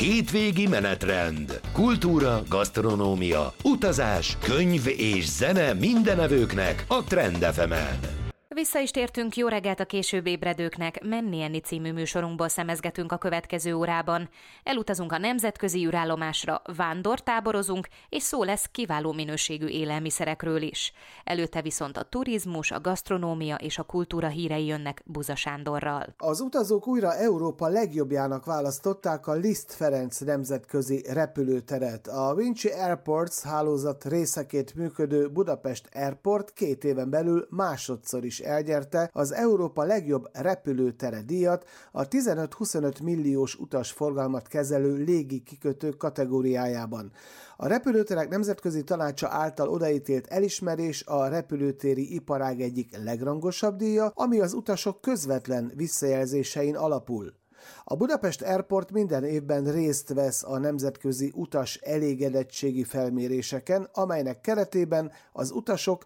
Hétvégi menetrend. Kultúra, gasztronómia, utazás, könyv és zene mindenevőknek a Trend FM-en. Vissza is tértünk, jó reggelt a később ébredőknek, Menni Enni című műsorunkból szemezgetünk a következő órában. Elutazunk a nemzetközi űrállomásra, vándortáborozunk, és szó lesz kiváló minőségű élelmiszerekről is. Előtte viszont a turizmus, a gasztronómia és a kultúra hírei jönnek Buza Sándorral. Az utazók újra Európa legjobbjának választották a Liszt Ferenc nemzetközi repülőteret. A Vinci Airports hálózat részeként működő Budapest Airport 2 éven belül másodszor is elnyerte az Európa legjobb repülőtere díjat a 15-25 milliós utasforgalmat kezelő légi kikötők kategóriájában. A repülőterek nemzetközi tanácsa által odaítélt elismerés a repülőtéri iparág egyik legrangosabb díja, ami az utasok közvetlen visszajelzésein alapul. A Budapest Airport minden évben részt vesz a nemzetközi utas elégedettségi felméréseken, amelynek keretében az utasok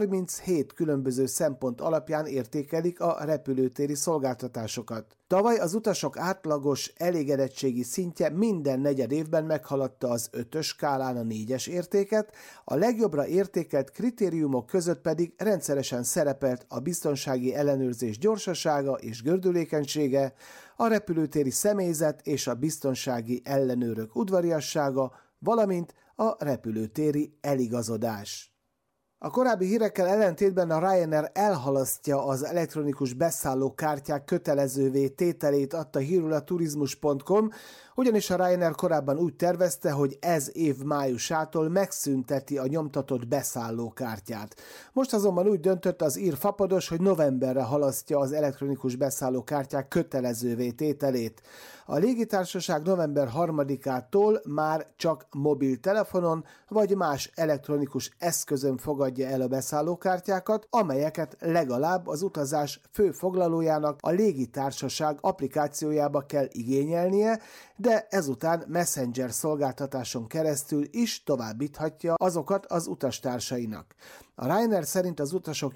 37 különböző szempont alapján értékelik a repülőtéri szolgáltatásokat. Tavaly az utasok átlagos elégedettségi szintje minden negyed évben meghaladta az 5-ös skálán a 4-es értéket, a legjobbra értékelt kritériumok között pedig rendszeresen szerepelt a biztonsági ellenőrzés gyorsasága és gördülékenysége, a repülőtéri személyzet és a biztonsági ellenőrök udvariassága, valamint a repülőtéri eligazodás. A korábbi hírekkel ellentétben a Ryanair elhalasztja az elektronikus beszállókártyák kötelezővé tételét, adta hírül a turizmus.com, ugyanis a Ryanair korábban úgy tervezte, hogy ez év májusától megszünteti a nyomtatott beszállókártyát. Most azonban úgy döntött az ír fapados, hogy novemberre halasztja az elektronikus beszállókártyák kötelezővé tételét. A légitársaság november 3-ától már csak mobiltelefonon vagy más elektronikus eszközön fogadja el a beszállókártyákat, amelyeket legalább az utazás fő foglalójának a légitársaság applikációjába kell igényelnie, de ezután Messenger szolgáltatáson keresztül is továbbíthatja azokat az utastársainak. A Ryanair szerint az utasok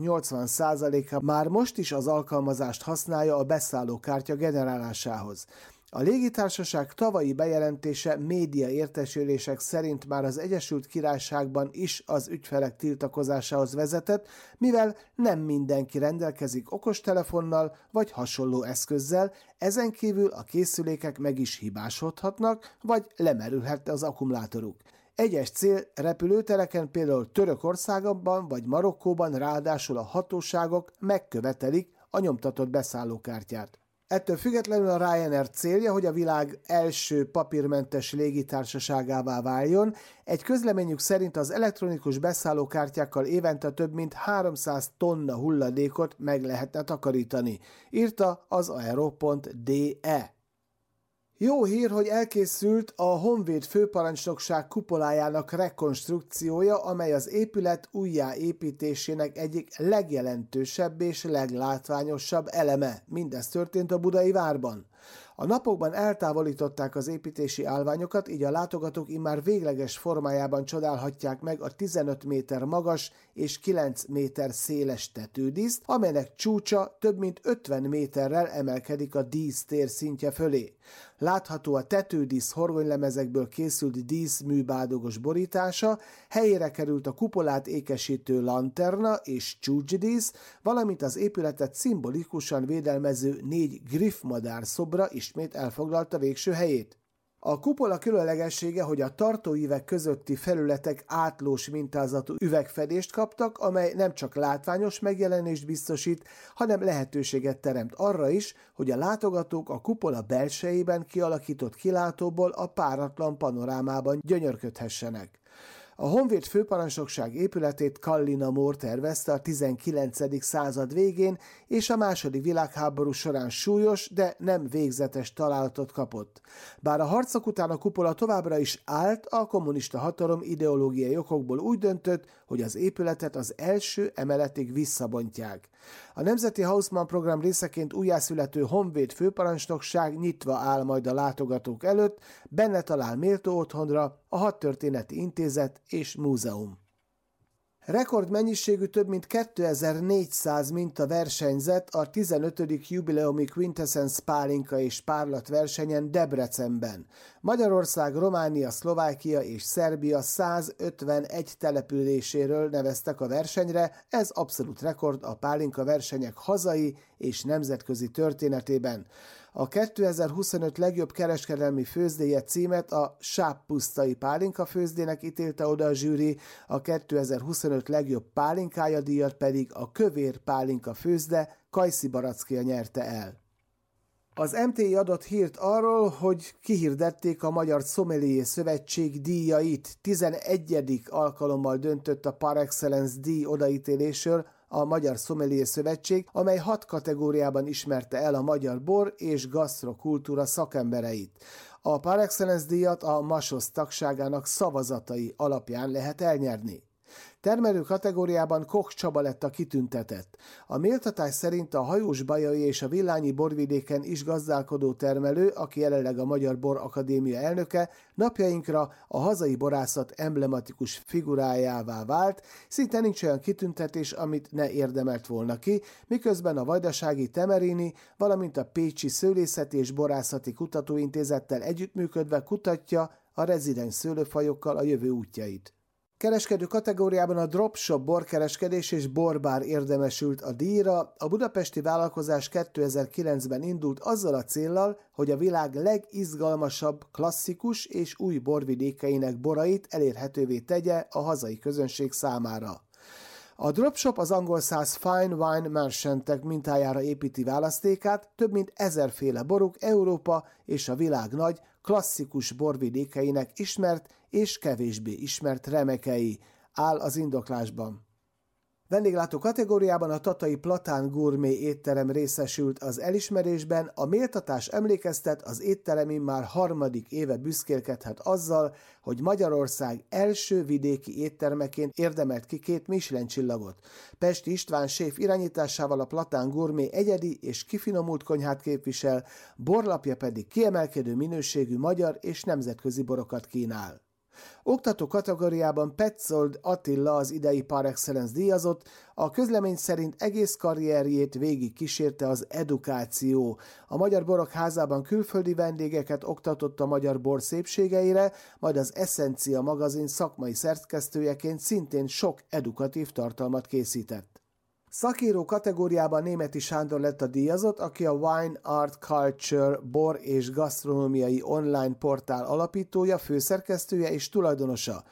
80%-a már most is az alkalmazást használja a beszállókártya generálásához. A légitársaság tavalyi bejelentése média értesülések szerint már az Egyesült Királyságban is az ügyfelek tiltakozásához vezetett, mivel nem mindenki rendelkezik okostelefonnal vagy hasonló eszközzel, ezen kívül a készülékek meg is hibásodhatnak, vagy lemerülhet az akkumulátoruk. Egyes célrepülőtereken, például Törökországban vagy Marokkóban ráadásul a hatóságok megkövetelik a nyomtatott beszállókártyát. Ettől függetlenül a Ryanair célja, hogy a világ első papírmentes légitársaságává váljon. Egy közleményük szerint az elektronikus beszállókártyákkal évente több mint 300 tonna hulladékot meg lehetne takarítani, írta az aero.de. Jó hír, hogy elkészült a Honvéd főparancsnokság kupolájának rekonstrukciója, amely az épület újjáépítésének egyik legjelentősebb és leglátványosabb eleme. Mindez történt a Budai várban. A napokban eltávolították az építési állványokat, így a látogatók immár végleges formájában csodálhatják meg a 15 méter magas és 9 méter széles tetődíszt, amelynek csúcsa több mint 50 méterrel emelkedik a dísztér szintje fölé. Látható a tetődísz horgonylemezekből készült díszműbádogos borítása, helyére került a kupolát ékesítő lanterna és csúcsdísz, valamint az épületet szimbolikusan védelmező 4 griffmadár szobra ismét elfoglalta végső helyét. A kupola különlegessége, hogy a tartóívek közötti felületek átlós mintázatú üvegfedést kaptak, amely nem csak látványos megjelenést biztosít, hanem lehetőséget teremt arra is, hogy a látogatók a kupola belsejében kialakított kilátóból a páratlan panorámában gyönyörködhessenek. A Honvéd főparancsnokság épületét Kallina Mór tervezte a 19. század végén, és a II. Világháború során súlyos, de nem végzetes találatot kapott. Bár a harcok után a kupola továbbra is állt, a kommunista hatalom ideológiai okokból úgy döntött, hogy az épületet az első emeletig visszabontják. A Nemzeti Haussmann program részeként újjászülető Honvéd főparancsnokság nyitva áll majd a látogatók előtt, benne talál méltó otthonra a Hadtörténeti Intézet és Múzeum. Rekordmennyiségű több mint 2400 minta versenyzett a 15. jubileumi Quintessence pálinka és párlat versenyen Debrecenben. Magyarország, Románia, Szlovákia és Szerbia 151 településéről neveztek a versenyre, ez abszolút rekord a pálinka versenyek hazai és nemzetközi történetében. A 2025 legjobb kereskedelmi főzdéje címet a sáppusztai pálinka főzdének ítélte oda a zsűri, a 2025 legjobb pálinkája díjat pedig a kövér pálinka főzde Kajszi Barackia nyerte el. Az MTI adott hírt arról, hogy kihirdették a Magyar Sommelier Szövetség díjait. 11. alkalommal döntött a Par Excellence díj odaítélésről a Magyar Sommelier Szövetség, amely 6 kategóriában ismerte el a magyar bor és gasztrokultúra szakembereit. A Par Excellence díjat a MASOS tagságának szavazatai alapján lehet elnyerni. Termelő kategóriában Koch Csaba lett a kitüntetett. A méltatás szerint a Hajós-Bajai és a Villányi borvidéken is gazdálkodó termelő, aki jelenleg a Magyar Bor Akadémia elnöke, napjainkra a hazai borászat emblematikus figurájává vált, szinte nincs olyan kitüntetés, amit ne érdemelt volna ki, miközben a vajdasági Temerini, valamint a Pécsi Szőlészeti és Borászati Kutatóintézettel együttműködve kutatja a rezidens szőlőfajokkal a jövő útjait. Kereskedő kategóriában a Dropshop borkereskedés és borbár érdemesült a díjra. A budapesti vállalkozás 2009-ben indult azzal a céllal, hogy a világ legizgalmasabb, klasszikus és új borvidékeinek borait elérhetővé tegye a hazai közönség számára. A Dropshop az angol száz Fine Wine Merchantek mintájára építi választékát, több mint 1000 féle boruk Európa és a világ nagy, klasszikus borvidékeinek ismert és kevésbé ismert remekei, áll az indoklásban. Vendéglátó kategóriában a tatai Platán Gourmet étterem részesült az elismerésben, a méltatás emlékeztet, az étterem immár 3. éve büszkélkedhet azzal, hogy Magyarország első vidéki éttermeként érdemelt ki 2 Michelin csillagot. Pesti István séf irányításával a Platán Gourmet egyedi és kifinomult konyhát képvisel, borlapja pedig kiemelkedő minőségű magyar és nemzetközi borokat kínál. Oktató kategóriában Petzold Attila az idei Par Excellence díjazott, a közlemény szerint egész karrierjét végig kísérte az edukáció. A Magyar Borok Házában külföldi vendégeket oktatott a magyar bor szépségeire, majd az Essencia magazin szakmai szerkesztőjeként szintén sok edukatív tartalmat készített. Szakíró kategóriában Németi Sándor lett a díjazott, aki a Wine Art Culture bor és gasztronómiai online portál alapítója, főszerkesztője és tulajdonosa.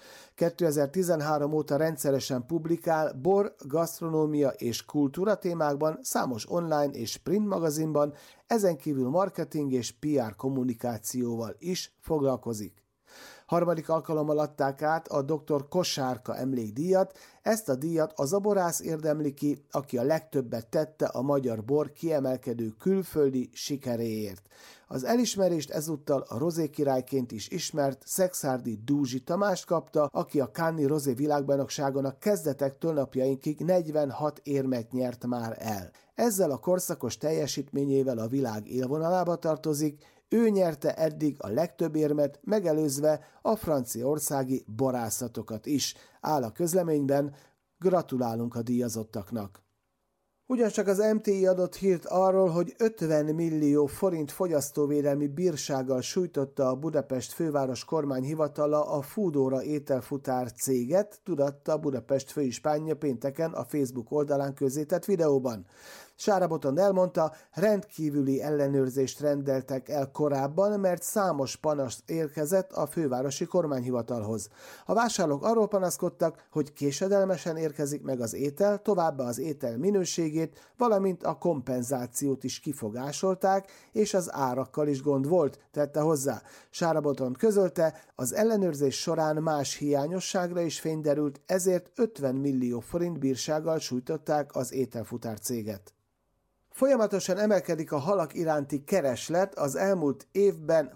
2013 óta rendszeresen publikál bor, gasztronómia és kultúra témákban, számos online és print magazinban, ezen kívül marketing és PR kommunikációval is foglalkozik. 3. alkalommal adták át a Dr. Kosárka emlékdíjat, ezt a díjat az a borász érdemli ki, aki a legtöbbet tette a magyar bor kiemelkedő külföldi sikeréért. Az elismerést ezúttal a rozé királyként is ismert Szekszárdi Dúzsi Tamást kapta, aki a Cannes-i rozé világbajnokságon a kezdetektől napjainkig 46 érmet nyert már el. Ezzel a korszakos teljesítményével a világ élvonalába tartozik, ő nyerte eddig a legtöbb érmet, megelőzve a franciaországi borászatokat is, áll a közleményben, gratulálunk a díjazottaknak. Ugyancsak az MTI adott hírt arról, hogy 50 millió forint fogyasztóvédelmi bírsággal sújtotta a Budapest főváros kormányhivatala a Foodora ételfutár céget, tudatta a Budapest főispánja pénteken a Facebook oldalán közzétett videóban. Sára Botond elmondta, rendkívüli ellenőrzést rendeltek el korábban, mert számos panasz érkezett a fővárosi kormányhivatalhoz. A vásárlók arról panaszkodtak, hogy késedelmesen érkezik meg az étel, továbbá az étel minőségét, valamint a kompenzációt is kifogásolták, és az árakkal is gond volt, tette hozzá. Sára Botond közölte, az ellenőrzés során más hiányosságra is fény derült, ezért 50 millió forint bírsággal sújtották az ételfutár céget. Folyamatosan emelkedik a halak iránti kereslet, az elmúlt évben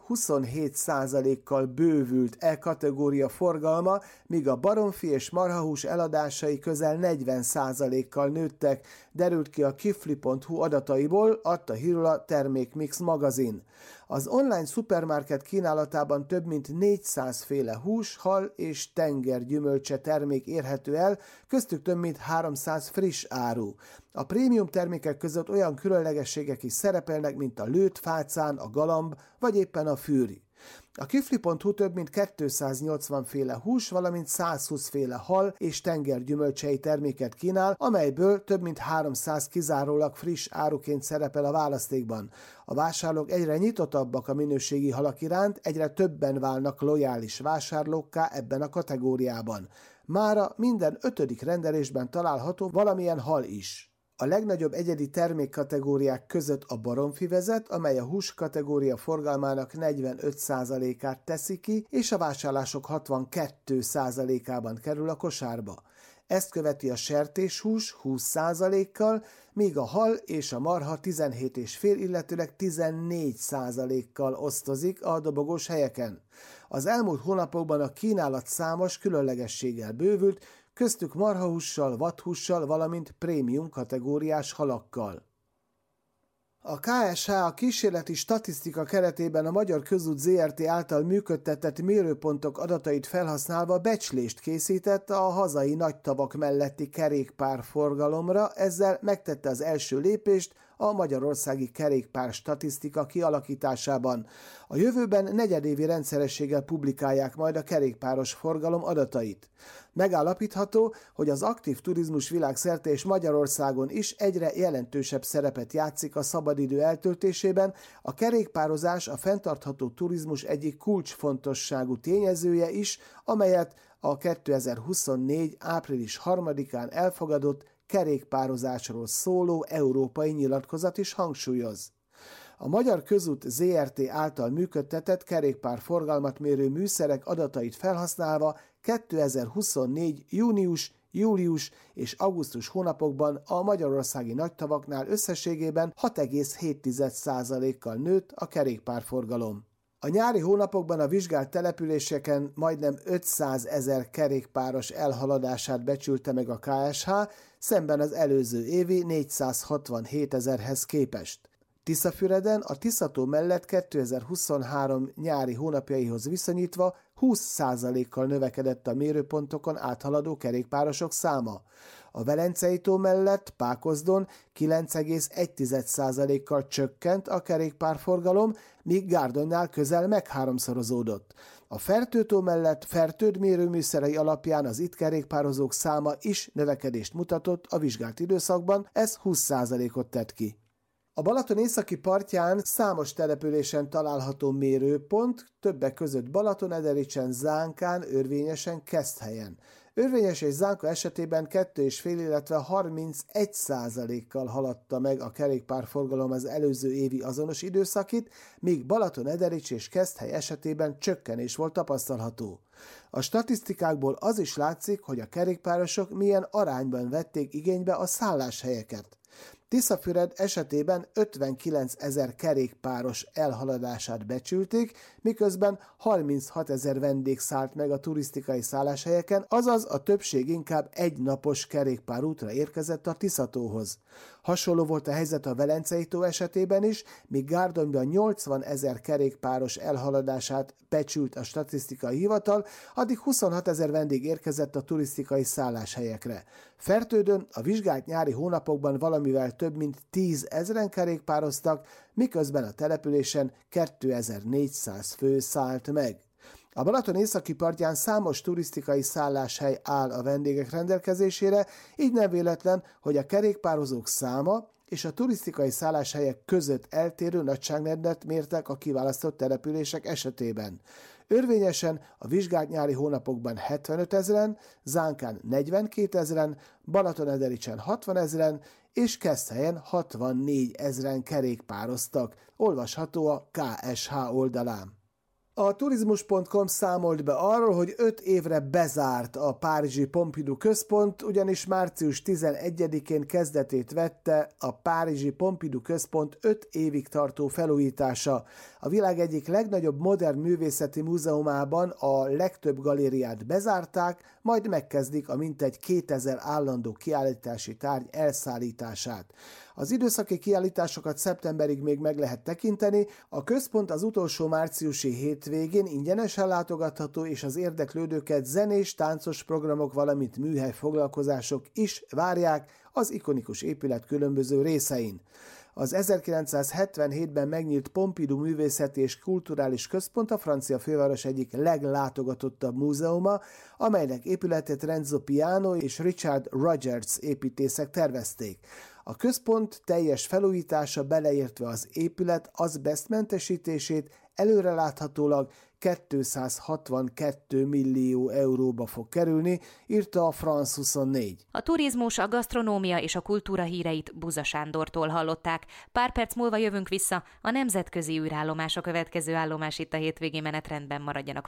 27%-kal bővült E-kategória forgalma, míg a baromfi és marhahús eladásai közel 40%-kal nőttek, derült ki a kifli.hu adataiból, adta hírül a Termékmix magazin. Az online szupermarket kínálatában több mint 400 féle hús, hal és tengergyümölcse termék érhető el, köztük több mint 300 friss áru. A prémium termékek között olyan különlegességek is szerepelnek, mint a lőtt fácán, a galamb vagy éppen a fűri. A kifli.hu több mint 280 féle hús, valamint 120 féle hal és tengergyümölcsei terméket kínál, amelyből több mint 300 kizárólag friss áruként szerepel a választékban. A vásárlók egyre nyitottabbak a minőségi halak iránt, egyre többen válnak lojális vásárlókká ebben a kategóriában. Mára minden 5. rendelésben található valamilyen hal is. A legnagyobb egyedi termékkategóriák között a baromfi vezet, amely a hús kategória forgalmának 45%-át teszi ki, és a vásárlások 62%-ában kerül a kosárba. Ezt követi a sertéshús 20%-kal, míg a hal és a marha 17,5, illetőleg 14%-kal osztozik a dobogós helyeken. Az elmúlt hónapokban a kínálat számos különlegességgel bővült, köztük marhahússal, vadhússal, valamint prémium kategóriás halakkal. A KSH a kísérleti statisztika keretében a Magyar Közút Zrt. Által működtetett mérőpontok adatait felhasználva becslést készített a hazai nagytavak melletti kerékpárforgalomra, ezzel megtette az első lépést a magyarországi kerékpár statisztika kialakításában. A jövőben negyedévi rendszerességgel publikálják majd a kerékpáros forgalom adatait. Megállapítható, hogy az aktív turizmus világszerte és Magyarországon is egyre jelentősebb szerepet játszik a szabadidő eltöltésében, a kerékpározás a fenntartható turizmus egyik kulcsfontosságú tényezője is, amelyet a 2024. április 3-án elfogadott kerékpározásról szóló európai nyilatkozat is hangsúlyoz. A Magyar Közút Zrt. Által működtetett kerékpárforgalmat mérő műszerek adatait felhasználva 2024. június, július és augusztus hónapokban a magyarországi nagytavaknál összességében 6,7%-kal nőtt a kerékpárforgalom. A nyári hónapokban a vizsgált településeken majdnem 500 000 kerékpáros elhaladását becsülte meg a KSH, szemben az előző évi 467 000-hez képest. Tiszafüreden a Tiszató mellett 2023 nyári hónapjaihoz viszonyítva 20%-kal növekedett a mérőpontokon áthaladó kerékpárosok száma. A Velencei tó mellett Pákozdon 9,1%-kal csökkent a kerékpárforgalom, míg Gárdonynál közel megháromszorozódott. A Fertő-tó mellett Fertőd mérőműszerei alapján az itt kerékpározók száma is növekedést mutatott a vizsgált időszakban, ez 20%-ot tett ki. A Balaton északi partján számos településen található mérőpont, többek között Balatonedericsen, Zánkán, Örvényesen, Keszthelyen. Örvényes és Zánka esetében 2,5, illetve 31%-kal haladta meg a kerékpárforgalom az előző évi azonos időszakit, míg Balatonederics és Keszthely esetében csökkenés volt tapasztalható. A statisztikákból az is látszik, hogy a kerékpárosok milyen arányban vették igénybe a szálláshelyeket. Tiszafüred esetében 59 000 kerékpáros elhaladását becsülték, miközben 36 000 vendég szállt meg a turisztikai szálláshelyeken, azaz a többség inkább egynapos kerékpárútra érkezett a Tiszatóhoz. Hasonló volt a helyzet a Velencei tó esetében is, míg Gárdonyban 80 000 kerékpáros elhaladását becsült a statisztikai hivatal, addig 26 000 vendég érkezett a turisztikai szálláshelyekre. Fertődön a vizsgált nyári hónapokban valamivel több mint 10 000 kerékpároztak, miközben a településen 2400 fő szállt meg. A Balaton északi partján számos turisztikai szálláshely áll a vendégek rendelkezésére, így nem véletlen, hogy a kerékpározók száma és a turisztikai szálláshelyek között eltérő nagyságrendet mértek a kiválasztott települések esetében. Örvényesen a vizsgált nyári hónapokban 75 000, Zánkán 42 000, Balatonedericsen 60 000 és Keszthelyen 64 000 kerékpároztak, olvasható a KSH oldalán. A turizmus.com számolt be arról, hogy 5 évre bezárt a párizsi Pompidou központ, ugyanis március 11-én kezdetét vette a párizsi Pompidou központ 5 évig tartó felújítása. A világ egyik legnagyobb modern művészeti múzeumában a legtöbb galériát bezárták, majd megkezdik a mintegy 2000 állandó kiállítási tárgy elszállítását. Az időszaki kiállításokat szeptemberig még meg lehet tekinteni, a központ az utolsó márciusi hétvégén ingyenesen látogatható, és az érdeklődőket zenés, táncos programok, valamint műhely foglalkozások is várják az ikonikus épület különböző részein. Az 1977-ben megnyílt Pompidou Művészeti és Kulturális Központ a francia főváros egyik leglátogatottabb múzeuma, amelynek épületét Renzo Piano és Richard Rogers építészek tervezték. A központ teljes felújítása, beleértve az épület azbesztmentesítését előreláthatólag 262 millió euróba fog kerülni, írta a France 24. A turizmus, a gasztronómia és a kultúra híreit Buza Sándortól hallották. Pár perc múlva jövünk vissza, a nemzetközi űrállomás a következő állomás itt a hétvégi menetrendben, maradjanak